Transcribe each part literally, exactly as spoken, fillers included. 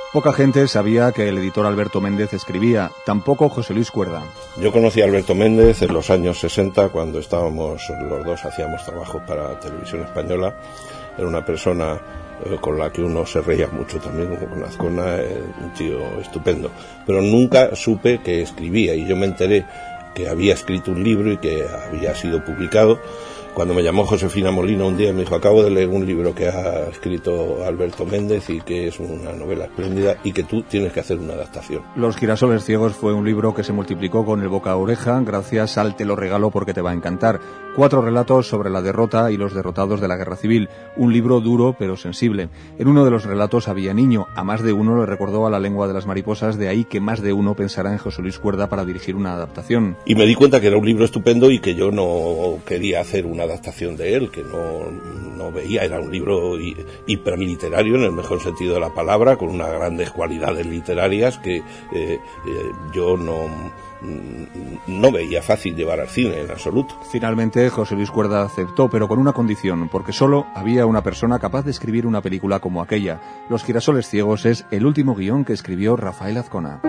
Poca gente sabía que el editor Alberto Méndez escribía, tampoco José Luis Cuerda. Yo conocí a Alberto Méndez en los años sesenta, cuando estábamos los dos, hacíamos trabajos para Televisión Española. Era una persona eh, con la que uno se reía mucho también, con Azcona, eh, un tío estupendo. Pero nunca supe que escribía, y yo me enteré que había escrito un libro y que había sido publicado cuando me llamó Josefina Molina un día y me dijo: acabo de leer un libro que ha escrito Alberto Méndez y que es una novela espléndida y que tú tienes que hacer una adaptación. Los girasoles ciegos fue un libro que se multiplicó con el boca a oreja gracias al Te lo regalo porque te va a encantar. Cuatro relatos sobre la derrota y los derrotados de la guerra civil. Un libro duro pero sensible. En uno de los relatos había niño. A más de uno le recordó a La lengua de las mariposas, de ahí que más de uno pensará en José Luis Cuerda para dirigir una adaptación. Y me di cuenta que era un libro estupendo y que yo no quería hacer una adaptación de él, que no, no veía. Era un libro hiperliterario en el mejor sentido de la palabra, con unas grandes cualidades literarias que eh, eh, yo no... no veía fácil llevar al cine en absoluto. Finalmente José Luis Cuerda aceptó, pero con una condición, porque solo había una persona capaz de escribir una película como aquella. Los girasoles ciegos es el último guión que escribió Rafael Azcona.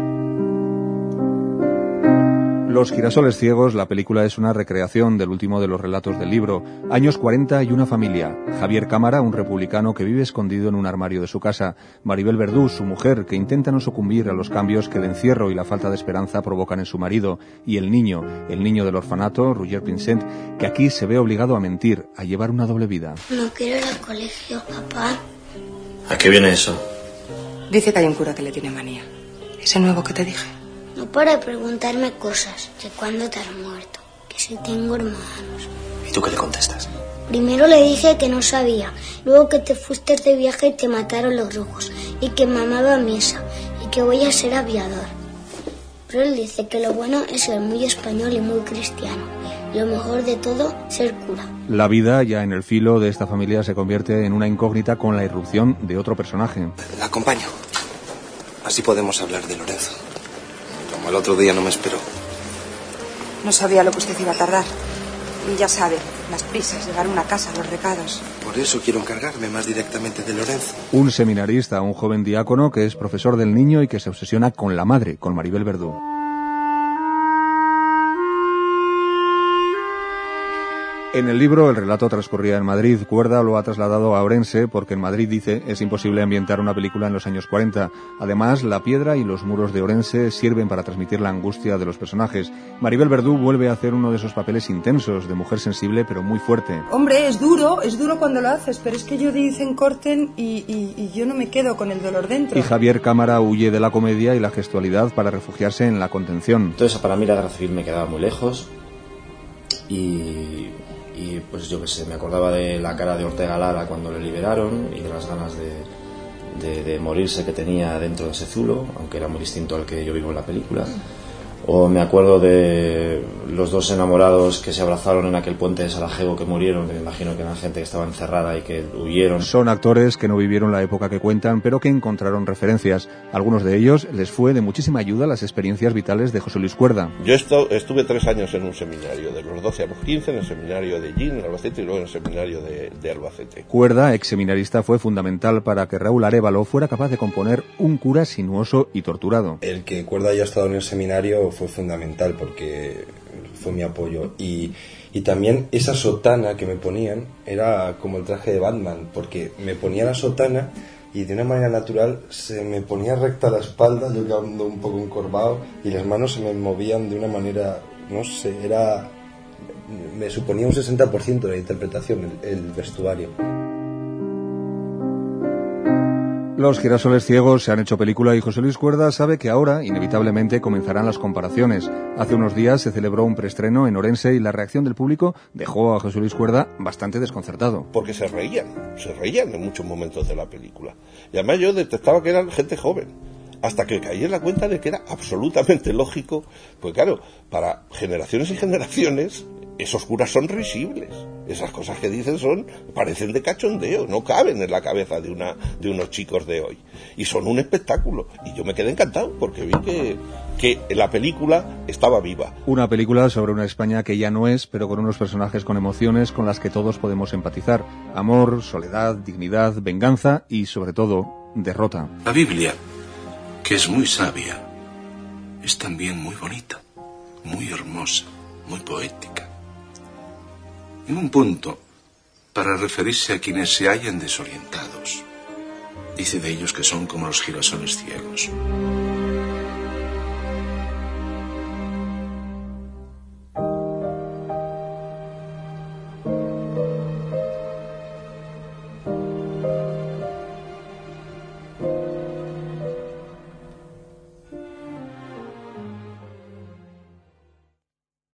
Los girasoles ciegos, la película, es una recreación del último de los relatos del libro. Años cuarenta y una familia. Javier Cámara, un republicano que vive escondido en un armario de su casa. Maribel Verdú, su mujer, que intenta no sucumbir a los cambios que el encierro y la falta de esperanza provocan en su marido. Y el niño, el niño del orfanato, Roger Pinsent, que aquí se ve obligado a mentir, a llevar una doble vida. No quiero ir al colegio, papá. ¿A qué viene eso? Dice que hay un cura que le tiene manía. Ese nuevo que te dije. No para preguntarme cosas, que cuándo te has muerto, que si tengo hermanos. ¿Y tú qué le contestas? Primero le dije que no sabía, luego que te fuiste de viaje y te mataron los rojos, y que mamá va a misa, y que voy a ser aviador. Pero él dice que lo bueno es ser muy español y muy cristiano, y lo mejor de todo, ser cura. La vida, ya en el filo de esta familia, se convierte en una incógnita con la irrupción de otro personaje. La acompaño. Así podemos hablar de Lorenzo. Como el otro día no me esperó. No sabía lo que usted iba a tardar. Y ya sabe, las prisas, llegar a una casa, los recados. Por eso quiero encargarme más directamente de Lorenzo. Un seminarista, un joven diácono que es profesor del niño y que se obsesiona con la madre, con Maribel Verdú. En el libro el relato transcurría en Madrid. Cuerda lo ha trasladado a Orense porque en Madrid, dice, es imposible ambientar una película en los años cuarenta. Además, la piedra y los muros de Orense sirven para transmitir la angustia de los personajes. Maribel Verdú vuelve a hacer uno de esos papeles intensos, de mujer sensible pero muy fuerte. Hombre, es duro, es duro cuando lo haces, pero es que yo dicen corten y, y, y yo no me quedo con el dolor dentro. Y Javier Cámara huye de la comedia y la gestualidad para refugiarse en la contención. Entonces, para mí la guerra civil me quedaba muy lejos y... y pues yo que sé, me acordaba de la cara de Ortega Lara cuando le liberaron y de las ganas de, de, de morirse que tenía dentro de ese zulo, aunque era muy distinto al que yo vivo en la película. O me acuerdo de los dos enamorados que se abrazaron en aquel puente de Sarajevo que murieron, que me imagino que eran gente que estaba encerrada y que huyeron. Son actores que no vivieron la época que cuentan, pero que encontraron referencias. Algunos de ellos les fue de muchísima ayuda las experiencias vitales de José Luis Cuerda. Yo esto, estuve tres años en un seminario, de los doce a los quince, en el seminario de Gin, en Albacete, y luego en el seminario de, de Albacete. Cuerda, ex seminarista, fue fundamental para que Raúl Arévalo fuera capaz de componer un cura sinuoso y torturado. El que Cuerda haya estado en el seminario fue fundamental porque fue mi apoyo y, y también esa sotana que me ponían era como el traje de Batman, porque me ponía la sotana y de una manera natural se me ponía recta la espalda, yo quedando un poco encorvado, y las manos se me movían de una manera, no sé, era me suponía un sesenta por ciento de la interpretación, el, el vestuario. Los girasoles ciegos se han hecho película y José Luis Cuerda sabe que ahora, inevitablemente, comenzarán las comparaciones. Hace unos días se celebró un preestreno en Orense y la reacción del público dejó a José Luis Cuerda bastante desconcertado. Porque se reían, se reían en muchos momentos de la película. Y además yo detectaba que eran gente joven, hasta que caí en la cuenta de que era absolutamente lógico, pues claro, para generaciones y generaciones esos curas son risibles. Esas cosas que dicen son, parecen de cachondeo, no caben en la cabeza de una de unos chicos de hoy. Y son un espectáculo. Y yo me quedé encantado porque vi que, que la película estaba viva. Una película sobre una España que ya no es, pero con unos personajes con emociones con las que todos podemos empatizar. Amor, soledad, dignidad, venganza y, sobre todo, derrota. La Biblia, que es muy sabia, es también muy bonita, muy hermosa, muy poética. En un punto, para referirse a quienes se hallan desorientados, dice de ellos que son como los girasoles ciegos.